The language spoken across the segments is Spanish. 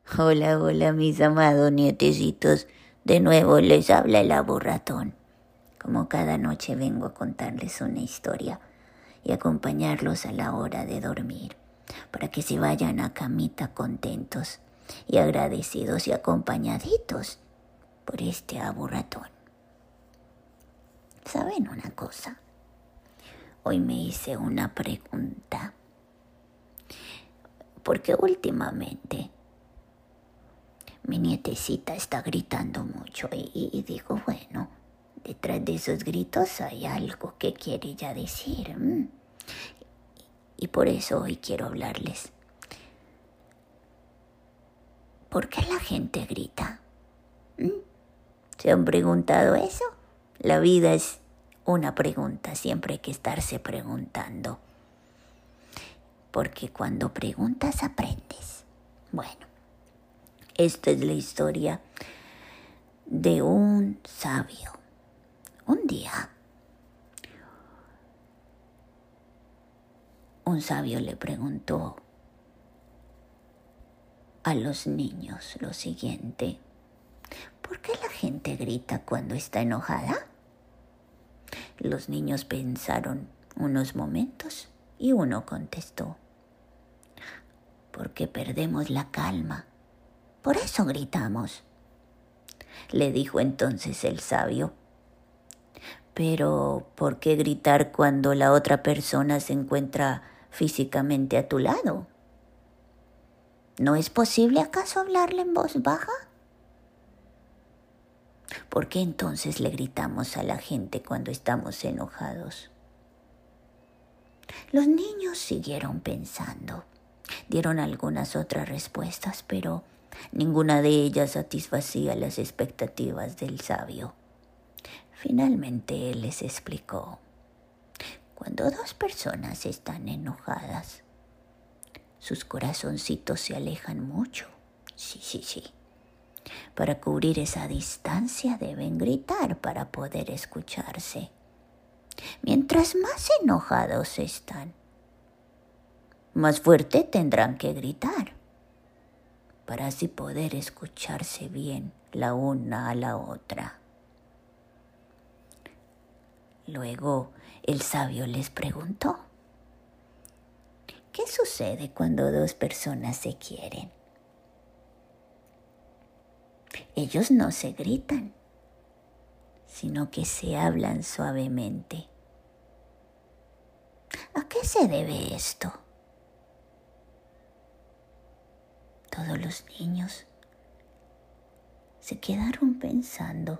Hola, hola, mis amados nietecitos. De nuevo les habla el aburratón. Como cada noche vengo a contarles una historia y acompañarlos a la hora de dormir, para que se vayan a camita contentos y agradecidos y acompañaditos por este aburratón. ¿Saben una cosa? Hoy me hice una pregunta, porque últimamente mi nietecita está gritando mucho y digo, bueno, detrás de esos gritos hay algo que quiere ella decir. Y por eso hoy quiero hablarles. ¿Por qué la gente grita? ¿Se han preguntado eso? La vida es una pregunta, siempre hay que estarse preguntando. Porque cuando preguntas aprendes. Bueno, esta es la historia de un sabio. Un día, un sabio le preguntó a los niños lo siguiente: ¿por qué la gente grita cuando está enojada? Los niños pensaron unos momentos y uno contestó: porque perdemos la calma, por eso gritamos. Le dijo entonces el sabio: pero ¿por qué gritar cuando la otra persona se encuentra físicamente a tu lado? ¿No es posible acaso hablarle en voz baja? ¿Por qué entonces le gritamos a la gente cuando estamos enojados? Los niños siguieron pensando. Dieron algunas otras respuestas, pero ninguna de ellas satisfacía las expectativas del sabio. Finalmente él les explicó: cuando dos personas están enojadas, sus corazoncitos se alejan mucho. Sí. Para cubrir esa distancia deben gritar para poder escucharse. Mientras más enojados están, más fuerte tendrán que gritar para así poder escucharse bien la una a la otra. Luego el sabio les preguntó: ¿qué sucede cuando dos personas se quieren? Ellos no se gritan, sino que se hablan suavemente. ¿A qué se debe esto? Todos los niños se quedaron pensando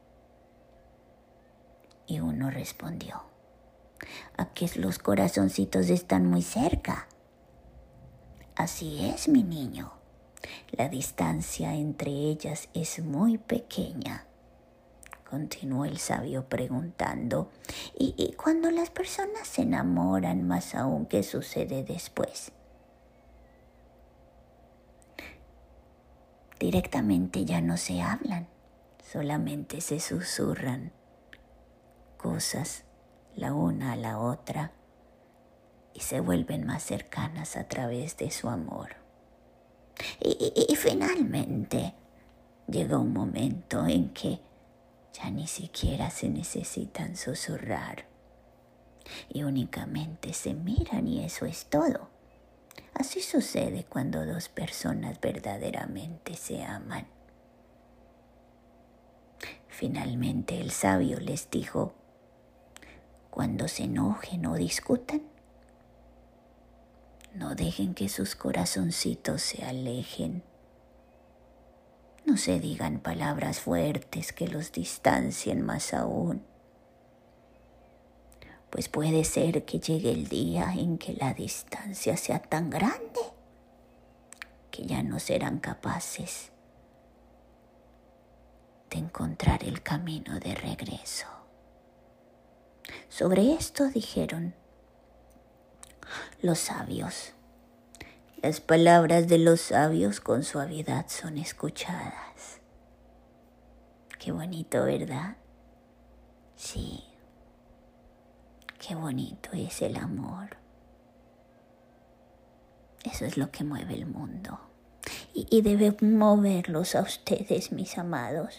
y uno respondió: a que los corazoncitos están muy cerca. Así es, mi niño. La distancia entre ellas es muy pequeña, continuó el sabio preguntando. Y cuando las personas se enamoran, más aún, ¿qué sucede después? Directamente ya no se hablan, solamente se susurran cosas la una a la otra y se vuelven más cercanas a través de su amor. Y finalmente llega un momento en que ya ni siquiera se necesitan susurrar y únicamente se miran, y eso es todo. Así sucede cuando dos personas verdaderamente se aman. Finalmente el sabio les dijo: cuando se enojen o discutan, no dejen que sus corazoncitos se alejen. No se digan palabras fuertes que los distancien más aún, pues puede ser que llegue el día en que la distancia sea tan grande que ya no serán capaces de encontrar el camino de regreso. Sobre esto dijeron los sabios: las palabras de los sabios con suavidad son escuchadas. Qué bonito, ¿verdad? Sí, qué bonito es el amor. Eso es lo que mueve el mundo. y debemos verlos a ustedes, mis amados.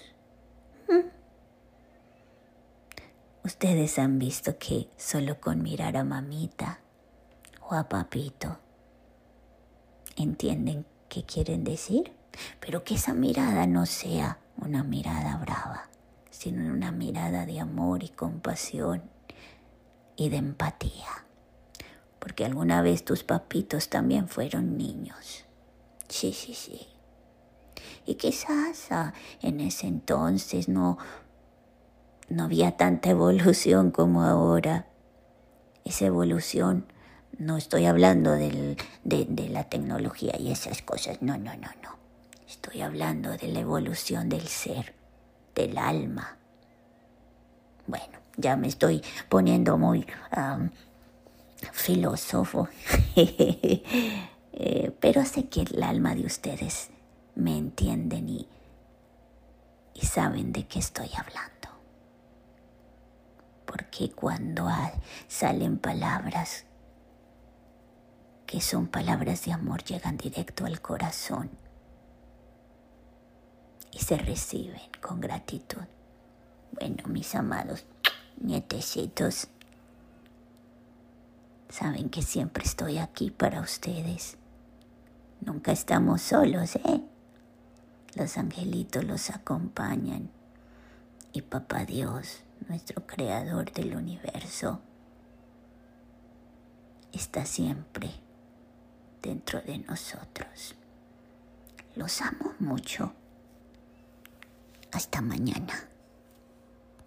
Ustedes han visto que solo con mirar a mamita o a papito entienden qué quieren decir, pero que esa mirada no sea una mirada brava, sino una mirada de amor y compasión y de empatía. Porque alguna vez tus papitos también fueron niños. Sí. Y quizás en ese entonces no había tanta evolución como ahora. Esa evolución, no estoy hablando de la tecnología y esas cosas, no. Estoy hablando de la evolución del ser, del alma. Bueno, ya me estoy poniendo muy filósofo, pero sé que el alma de ustedes me entienden y saben de qué estoy hablando. Porque cuando salen palabras que son palabras de amor, llegan directo al corazón y se reciben con gratitud. Bueno, mis amados nietecitos, saben que siempre estoy aquí para ustedes. Nunca estamos solos, ¿eh? Los angelitos los acompañan y Papá Dios, nuestro creador del universo, está siempre dentro de nosotros. Los amo mucho. Hasta mañana.